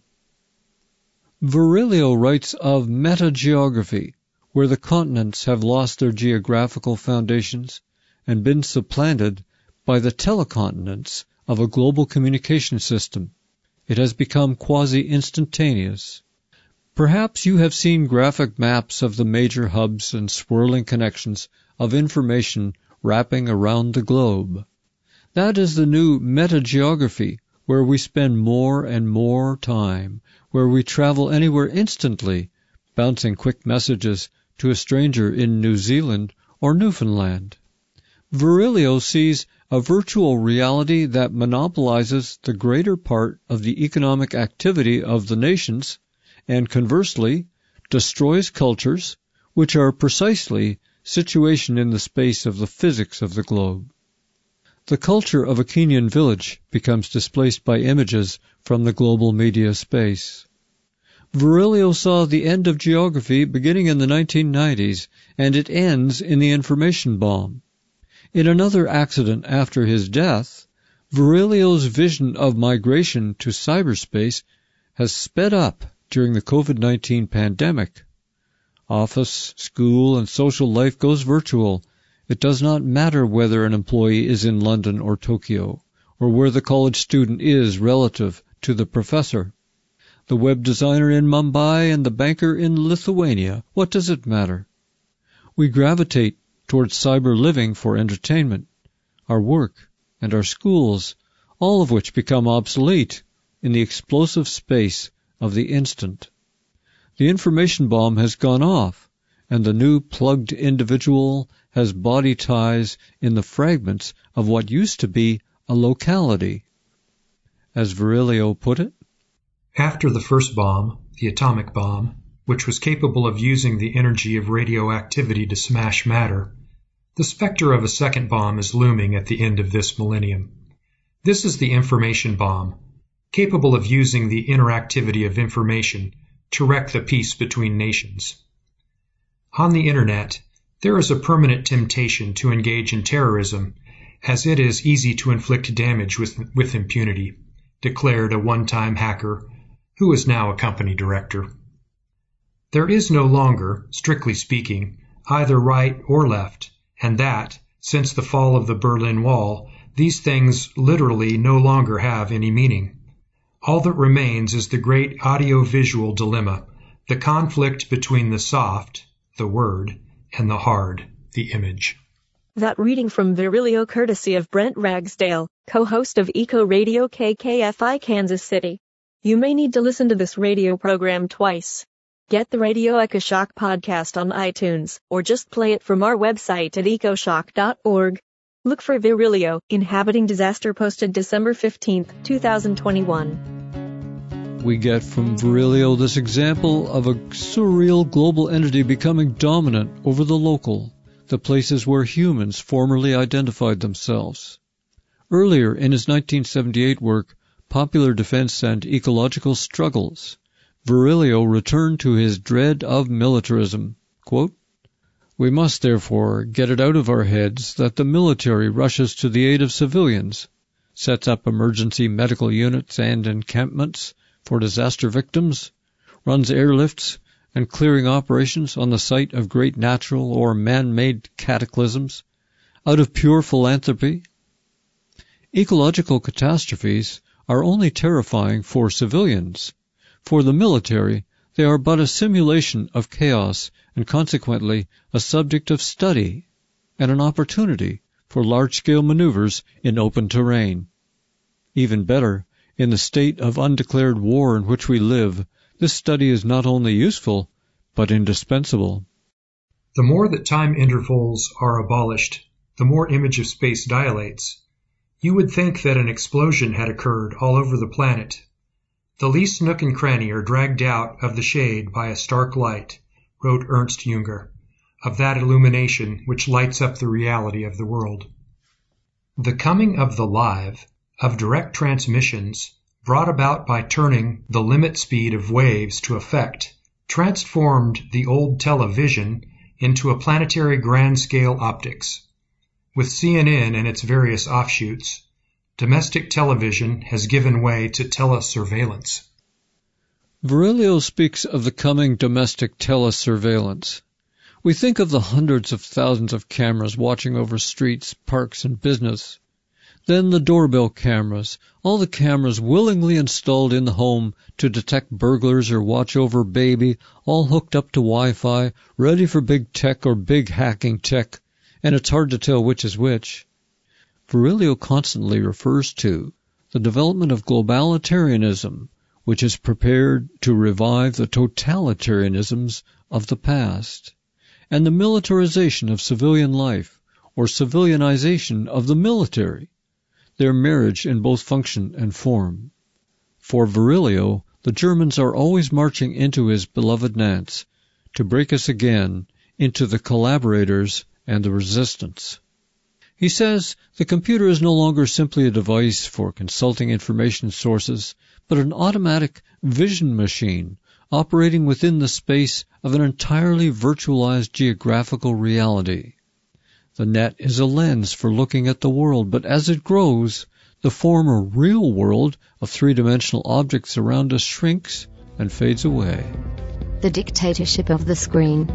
Virilio writes of metageography, where the continents have lost their geographical foundations and been supplanted by the telecontinents of a global communication system. It has become quasi-instantaneous. Perhaps you have seen graphic maps of the major hubs and swirling connections of information wrapping around the globe. That is the new metageography, where we spend more and more time, where we travel anywhere instantly, bouncing quick messages to a stranger in New Zealand or Newfoundland. Virilio sees a virtual reality that monopolizes the greater part of the economic activity of the nations and conversely destroys cultures which are precisely situation in the space of the physics of the globe. The culture of a Kenyan village becomes displaced by images from the global media space. Virilio saw the end of geography beginning in the nineteen nineties, and it ends in the information bomb. In another accident after his death, Virilio's vision of migration to cyberspace has sped up during the COVID nineteen pandemic. Office, school, and social life goes virtual. It does not matter whether an employee is in London or Tokyo, or where the college student is relative to the professor. The web designer in Mumbai and the banker in Lithuania, what does it matter? We gravitate towards cyber living for entertainment, our work, and our schools, all of which become obsolete in the explosive space of the instant. The information bomb has gone off, and the new plugged individual has body ties in the fragments of what used to be a locality. As Virilio put it, after the first bomb, the atomic bomb, which was capable of using the energy of radioactivity to smash matter, the specter of a second bomb is looming at the end of this millennium. This is the information bomb, capable of using the interactivity of information to wreck the peace between nations. On the Internet, there is a permanent temptation to engage in terrorism, as it is easy to inflict damage with, with impunity, declared a one-time hacker who is now a company director. There is no longer, strictly speaking, either right or left, and that, since the fall of the Berlin Wall, these things literally no longer have any meaning. All that remains is the great audio-visual dilemma, the conflict between the soft, the word, and the hard, the image. That reading from Virilio courtesy of Brent Ragsdale, co-host of Eco Radio K K F I Kansas City. You may need to listen to this radio program twice. Get the Radio EcoShock podcast on iTunes, or just play it from our website at ecoshock dot org. Look for Virilio, Inhabiting Disaster, posted December fifteenth, two thousand twenty-one. We get from Virilio this example of a surreal global entity becoming dominant over the local, the places where humans formerly identified themselves. Earlier in his nineteen seventy-eight work, Popular Defense and Ecological Struggles, Virilio returned to his dread of militarism. Quote, "We must, therefore, get it out of our heads that the military rushes to the aid of civilians, sets up emergency medical units and encampments for disaster victims, runs airlifts and clearing operations on the site of great natural or man-made cataclysms, out of pure philanthropy. Ecological catastrophes are only terrifying for civilians. For the military, they are but a simulation of chaos and consequently a subject of study and an opportunity for large-scale maneuvers in open terrain. Even better, in the state of undeclared war in which we live, this study is not only useful, but indispensable." The more that time intervals are abolished, the more image of space dilates. You would think that an explosion had occurred all over the planet. The least nook and cranny are dragged out of the shade by a stark light, wrote Ernst Junger, of that illumination which lights up the reality of the world. The coming of the live, of direct transmissions, brought about by turning the limit speed of waves to effect, transformed the old television into a planetary grand-scale optics. With C N N and its various offshoots, domestic television has given way to telesurveillance. Virilio speaks of the coming domestic telesurveillance. We think of the hundreds of thousands of cameras watching over streets, parks, and business. Then the doorbell cameras, all the cameras willingly installed in the home to detect burglars or watch over baby, all hooked up to Wi-Fi, ready for big tech or big hacking tech, and it's hard to tell which is which. Virilio constantly refers to the development of globalitarianism, which is prepared to revive the totalitarianisms of the past, and the militarization of civilian life, or civilianization of the military, their marriage in both function and form. For Virilio, the Germans are always marching into his beloved Nantes to break us again into the collaborators and the resistance. He says the computer is no longer simply a device for consulting information sources, but an automatic vision machine operating within the space of an entirely virtualized geographical reality. The net is a lens for looking at the world, but as it grows, the former real world of three-dimensional objects around us shrinks and fades away. The dictatorship of the screen.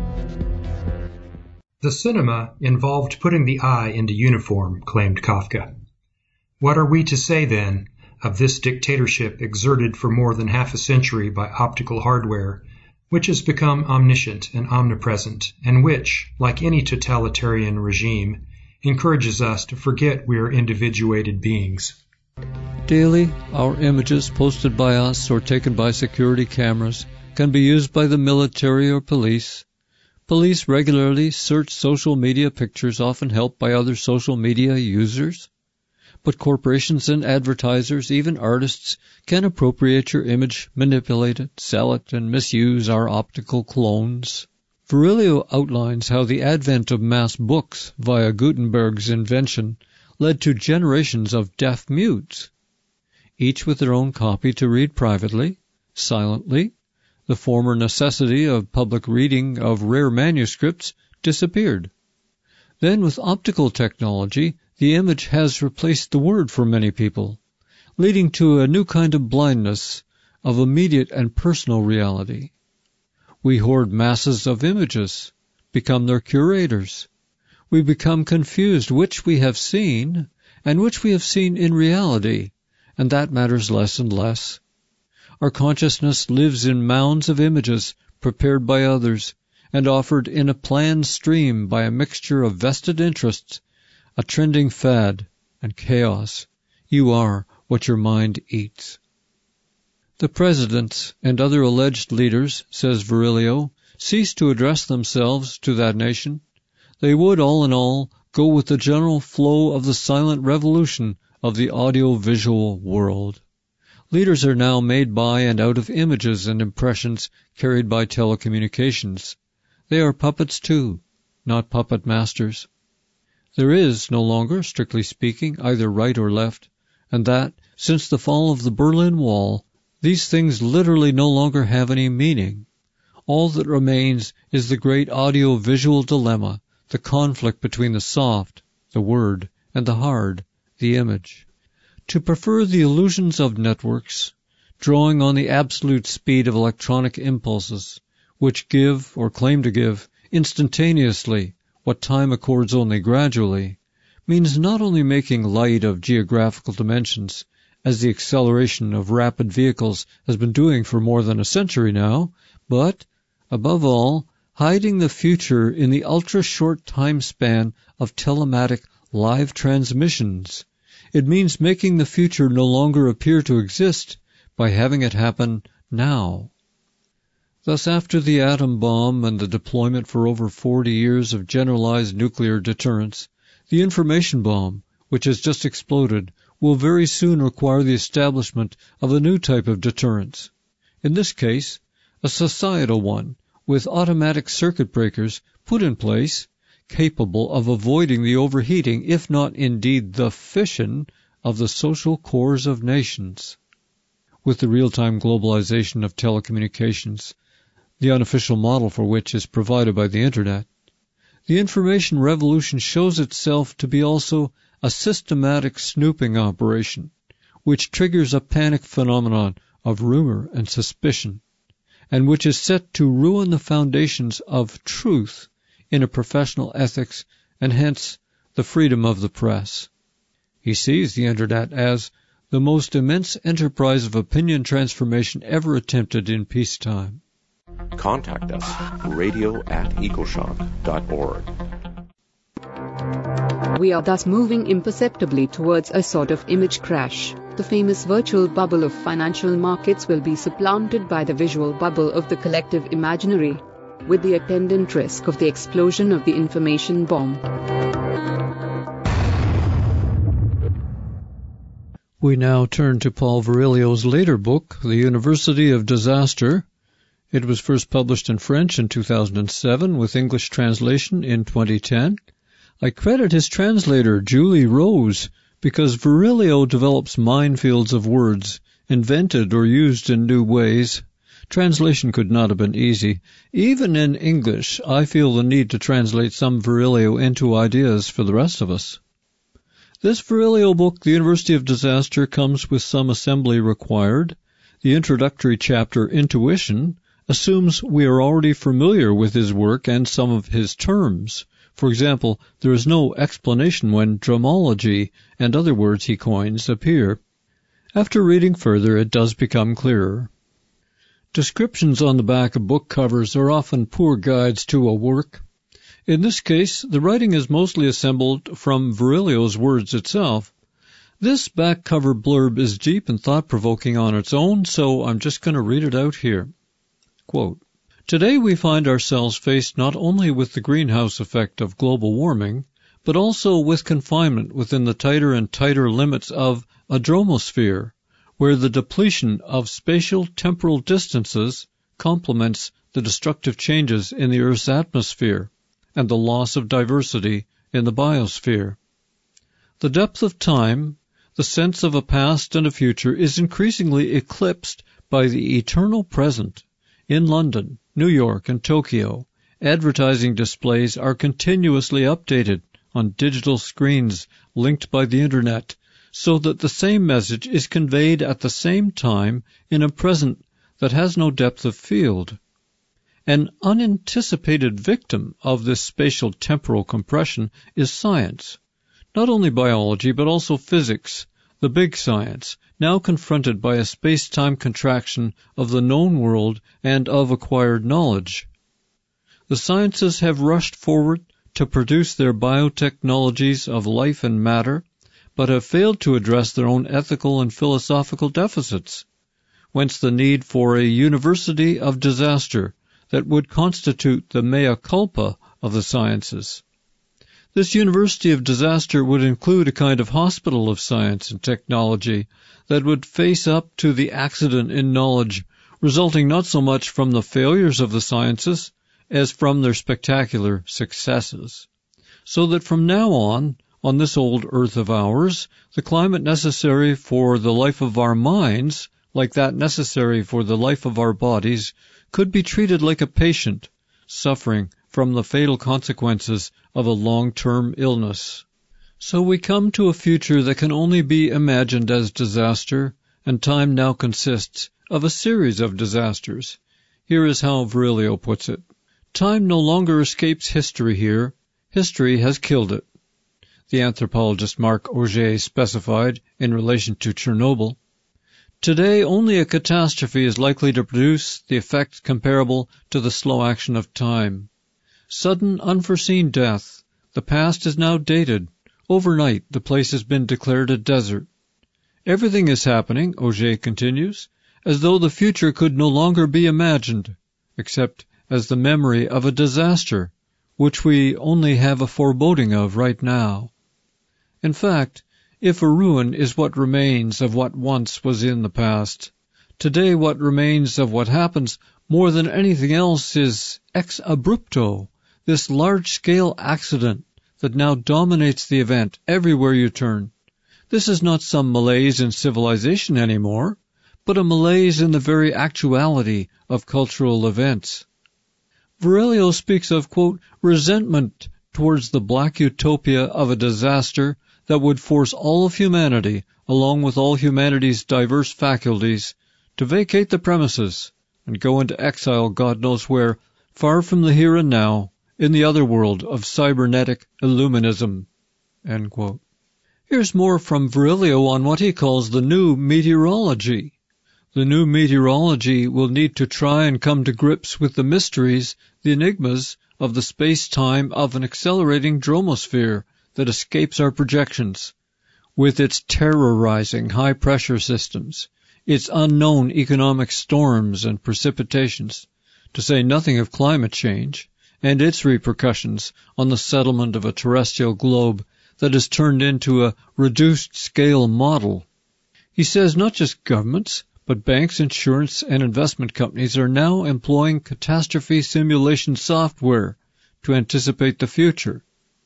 The cinema involved putting the eye into uniform, claimed Kafka. What are we to say, then, of this dictatorship exerted for more than half a century by optical hardware, which has become omniscient and omnipresent, and which, like any totalitarian regime, encourages us to forget we are individuated beings? Daily, our images posted by us or taken by security cameras can be used by the military or police. Police regularly search social media pictures, often helped by other social media users. But corporations and advertisers, even artists, can appropriate your image, manipulate it, sell it, and misuse our optical clones. Virilio outlines how the advent of mass books via Gutenberg's invention led to generations of deaf mutes, each with their own copy to read privately, silently. The former necessity of public reading of rare manuscripts disappeared. Then, with optical technology, the image has replaced the word for many people, leading to a new kind of blindness of immediate and personal reality. We hoard masses of images, become their curators. We become confused which we have seen and which we have seen in reality, and that matters less and less. Our consciousness lives in mounds of images prepared by others and offered in a planned stream by a mixture of vested interests, a trending fad, and chaos. You are what your mind eats. The presidents and other alleged leaders, says Virilio, cease to address themselves to that nation. They would, all in all, go with the general flow of the silent revolution of the audio-visual world. Leaders are now made by and out of images and impressions carried by telecommunications. They are puppets too, not puppet masters. There is no longer, strictly speaking, either right or left, and that, since the fall of the Berlin Wall, these things literally no longer have any meaning. All that remains is the great audio-visual dilemma, the conflict between the soft, the word, and the hard, the image. To prefer the illusions of networks, drawing on the absolute speed of electronic impulses, which give, or claim to give, instantaneously what time accords only gradually, means not only making light of geographical dimensions, as the acceleration of rapid vehicles has been doing for more than a century now, but, above all, hiding the future in the ultra-short time span of telematic live transmissions. It means making the future no longer appear to exist by having it happen now. Thus, after the atom bomb and the deployment for over forty years of generalized nuclear deterrence, the information bomb, which has just exploded, will very soon require the establishment of a new type of deterrence. In this case, a societal one, with automatic circuit breakers put in place, capable of avoiding the overheating, if not indeed the fission, of the social cores of nations. With the real-time globalization of telecommunications, the unofficial model for which is provided by the Internet, the information revolution shows itself to be also a systematic snooping operation, which triggers a panic phenomenon of rumor and suspicion, and which is set to ruin the foundations of truth in a professional ethics and hence the freedom of the press. He sees the Internet as the most immense enterprise of opinion transformation ever attempted in peacetime. Contact us, radio at ecoshock dot org. We are thus moving imperceptibly towards a sort of image crash. The famous virtual bubble of financial markets will be supplanted by the visual bubble of the collective imaginary, with the attendant risk of the explosion of the information bomb. We now turn to Paul Virilio's later book, The University of Disaster. It was first published in French in two thousand seven with English translation in twenty ten. I credit his translator, Julie Rose, because Virilio develops minefields of words, invented or used in new ways. Translation could not have been easy. Even in English, I feel the need to translate some Virilio into ideas for the rest of us. This Virilio book, The University of Disaster, comes with some assembly required. The introductory chapter, Intuition, assumes we are already familiar with his work and some of his terms. For example, there is no explanation when dromology and other words he coins appear. After reading further, it does become clearer. Descriptions on the back of book covers are often poor guides to a work. In this case, the writing is mostly assembled from Virilio's words itself. This back cover blurb is deep and thought-provoking on its own, so I'm just going to read it out here. Quote, Today we find ourselves faced not only with the greenhouse effect of global warming, but also with confinement within the tighter and tighter limits of a dromosphere, where the depletion of spatial temporal distances complements the destructive changes in the Earth's atmosphere and the loss of diversity in the biosphere. The depth of time, the sense of a past and a future, is increasingly eclipsed by the eternal present. In London, New York, and Tokyo, advertising displays are continuously updated on digital screens linked by the Internet, so that the same message is conveyed at the same time in a present that has no depth of field. An unanticipated victim of this spatial temporal compression is science, not only biology but also physics, the big science, now confronted by a space-time contraction of the known world and of acquired knowledge. The sciences have rushed forward to produce their biotechnologies of life and matter, but have failed to address their own ethical and philosophical deficits, whence the need for a university of disaster that would constitute the mea culpa of the sciences. This University of Disaster would include a kind of hospital of science and technology that would face up to the accident in knowledge, resulting not so much from the failures of the sciences as from their spectacular successes. So that from now on, on this old earth of ours, the climate necessary for the life of our minds, like that necessary for the life of our bodies, could be treated like a patient suffering from the fatal consequences of a long-term illness. So we come to a future that can only be imagined as disaster, and time now consists of a series of disasters. Here is how Virilio puts it. Time no longer escapes history here. History has killed it. The anthropologist Marc Auger specified in relation to Chernobyl. Today, only a catastrophe is likely to produce the effect comparable to the slow action of time. Sudden, unforeseen death. The past is now dated. Overnight, the place has been declared a desert. Everything is happening, Auger continues, as though the future could no longer be imagined, except as the memory of a disaster, which we only have a foreboding of right now. In fact, if a ruin is what remains of what once was in the past, today what remains of what happens more than anything else is ex abrupto, this large-scale accident that now dominates the event everywhere you turn. This is not some malaise in civilization anymore, but a malaise in the very actuality of cultural events. Virilio speaks of, quote, resentment towards the black utopia of a disaster that would force all of humanity, along with all humanity's diverse faculties, to vacate the premises and go into exile God knows where, far from the here and now, in the other world of cybernetic illuminism. End quote. Here's more from Virilio on what he calls the new meteorology. The new meteorology will need to try and come to grips with the mysteries, the enigmas, of the space-time of an accelerating dromosphere that escapes our projections, with its terrorizing high-pressure systems, its unknown economic storms and precipitations, to say nothing of climate change, and its repercussions on the settlement of a terrestrial globe that is turned into a reduced-scale model. He says not just governments, but banks, insurance, and investment companies are now employing catastrophe simulation software to anticipate the future.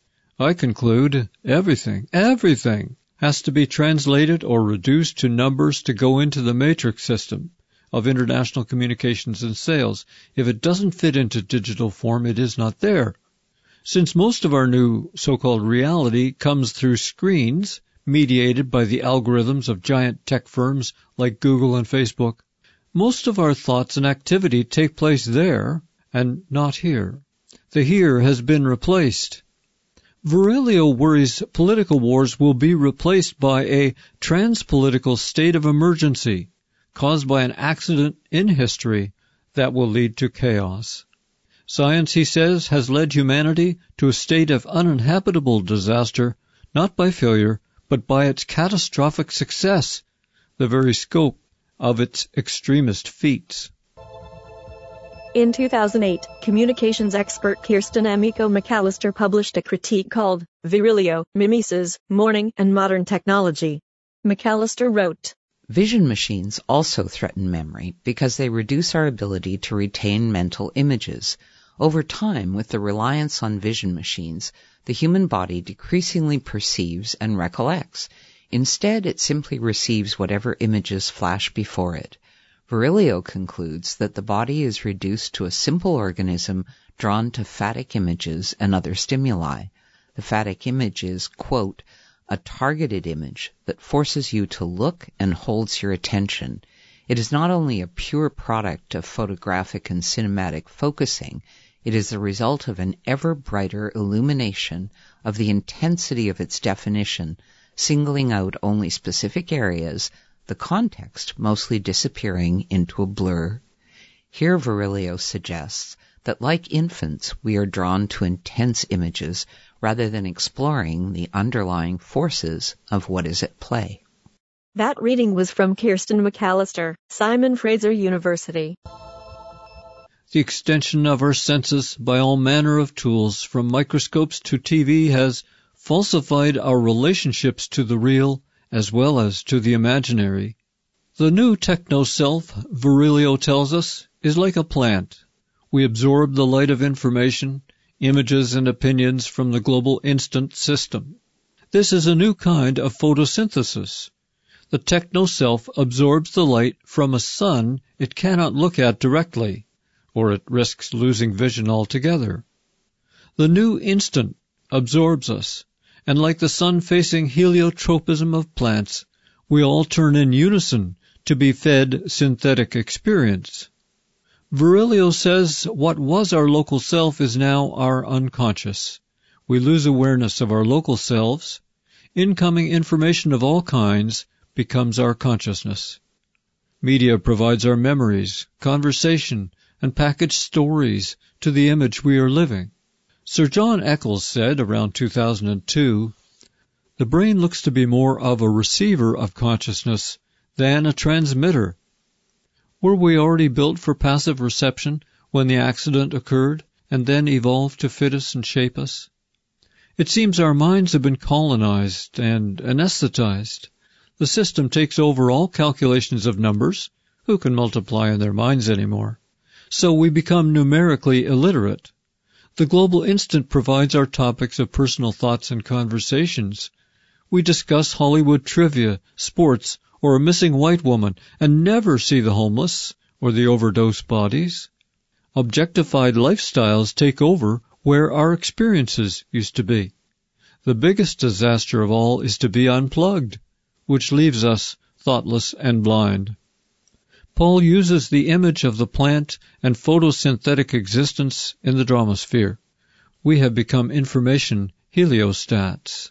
I conclude everything, everything has to be translated or reduced to numbers to go into the matrix system of international communications and sales. If it doesn't fit into digital form, it is not there. Since most of our new so-called reality comes through screens, mediated by the algorithms of giant tech firms like Google and Facebook, most of our thoughts and activity take place there and not here. The here has been replaced. Virilio worries political wars will be replaced by a transpolitical state of emergency caused by an accident in history that will lead to chaos. Science, he says, has led humanity to a state of uninhabitable disaster, not by failure, but by its catastrophic success, the very scope of its extremist feats. In two thousand eight, communications expert Kirsten Amico McAllister published a critique called Virilio, Mimesis, Mourning and Modern Technology. McAllister wrote, Vision machines also threaten memory because they reduce our ability to retain mental images. Over time, with the reliance on vision machines, the human body decreasingly perceives and recollects. Instead, it simply receives whatever images flash before it. Virilio concludes that the body is reduced to a simple organism drawn to phatic images and other stimuli. The phatic image is, quote, a targeted image that forces you to look and holds your attention. It is not only a pure product of photographic and cinematic focusing, it is the result of an ever brighter illumination of the intensity of its definition, singling out only specific areas, the context mostly disappearing into a blur. Here Virilio suggests that like infants we are drawn to intense images rather than exploring the underlying forces of what is at play. That reading was from Kirsten McAllister, Simon Fraser University. The extension of our senses by all manner of tools, from microscopes to T V, has falsified our relationships to the real as well as to the imaginary. The new techno-self, Virilio tells us, is like a plant. We absorb the light of information, images and opinions from the global instant system. This is a new kind of photosynthesis. The techno-self absorbs the light from a sun it cannot look at directly, or it risks losing vision altogether. The new instant absorbs us, and like the sun-facing heliotropism of plants, we all turn in unison to be fed synthetic experience. Virilio says what was our local self is now our unconscious. We lose awareness of our local selves. Incoming information of all kinds becomes our consciousness. Media provides our memories, conversation, and packaged stories to the image we are living. Sir John Eccles said around two thousand two, "The brain looks to be more of a receiver of consciousness than a transmitter." Were we already built for passive reception when the accident occurred and then evolved to fit us and shape us? It seems our minds have been colonized and anesthetized. The system takes over all calculations of numbers. Who can multiply in their minds anymore? So we become numerically illiterate. The global instant provides our topics of personal thoughts and conversations. We discuss Hollywood trivia, sports, or a missing white woman, and never see the homeless or the overdose bodies. Objectified lifestyles take over where our experiences used to be. The biggest disaster of all is to be unplugged, which leaves us thoughtless and blind. Paul uses the image of the plant and photosynthetic existence in the dramasphere. We have become information heliostats.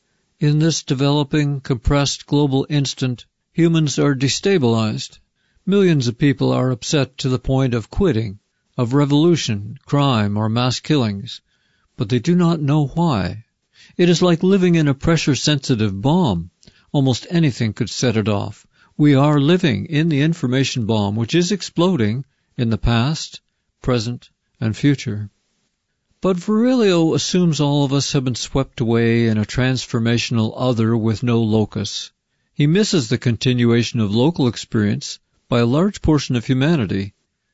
In this developing, compressed global instant, humans are destabilized. Millions of people are upset to the point of quitting, of revolution, crime, or mass killings, but they do not know why. It is like living in a pressure-sensitive bomb. Almost anything could set it off. We are living in the information bomb, which is exploding in the past, present, and future. But Virilio assumes all of us have been swept away in a transformational other with no locus. He misses the continuation of local experience by a large portion of humanity.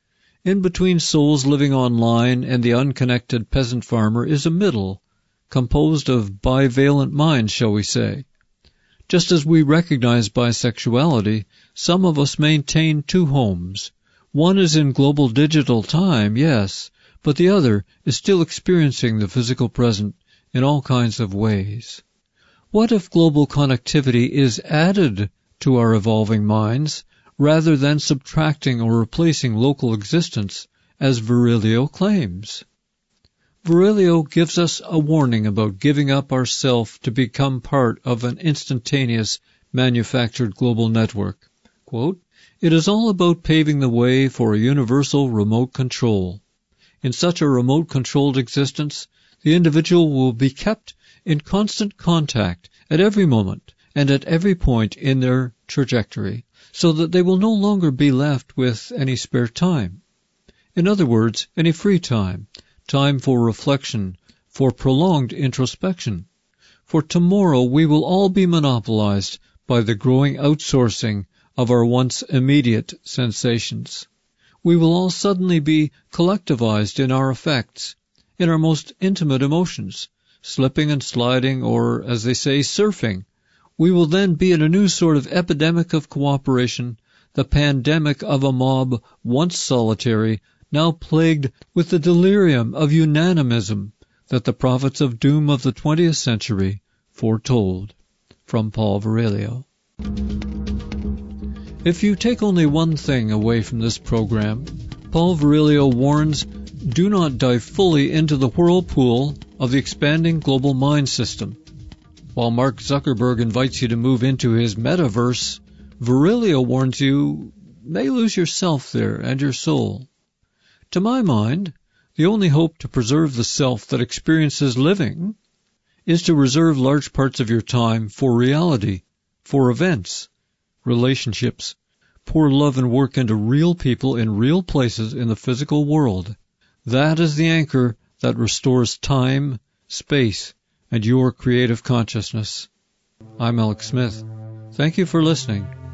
In between souls living online and the unconnected peasant farmer is a middle, composed of bivalent minds, shall we say. Just as we recognize bisexuality, some of us maintain two homes. One is in global digital time, yes, but the other is still experiencing the physical present in all kinds of ways. What if global connectivity is added to our evolving minds, rather than subtracting or replacing local existence, as Virilio claims? Virilio gives us a warning about giving up our self to become part of an instantaneous, manufactured global network. Quote, "It is all about paving the way for a universal remote control. In such a remote-controlled existence, the individual will be kept in constant contact at every moment and at every point in their trajectory, so that they will no longer be left with any spare time. In other words, any free time, time for reflection, for prolonged introspection. For tomorrow we will all be monopolized by the growing outsourcing of our once immediate sensations. We will all suddenly be collectivized in our affects, in our most intimate emotions, slipping and sliding, or, as they say, surfing. We will then be in a new sort of epidemic of cooperation, the pandemic of a mob once solitary, now plagued with the delirium of unanimism that the prophets of doom of the twentieth century foretold." From Paul Virilio. If you take only one thing away from this program, Paul Virilio warns, do not dive fully into the whirlpool of the expanding global mind system. While Mark Zuckerberg invites you to move into his metaverse, Virilio warns you may lose yourself there and your soul. To my mind, the only hope to preserve the self that experiences living is to reserve large parts of your time for reality, for events, relationships, pour love and work into real people in real places in the physical world. That is the anchor that restores time, space, and your creative consciousness. I'm Alex Smith. Thank you for listening.